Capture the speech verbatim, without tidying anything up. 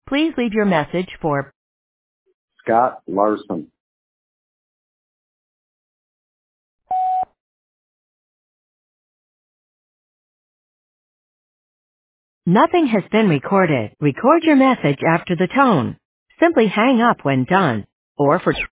Please leave your message for Scott Larson. Nothing has been recorded. Record your message after the tone. Simply hang up when done. Or for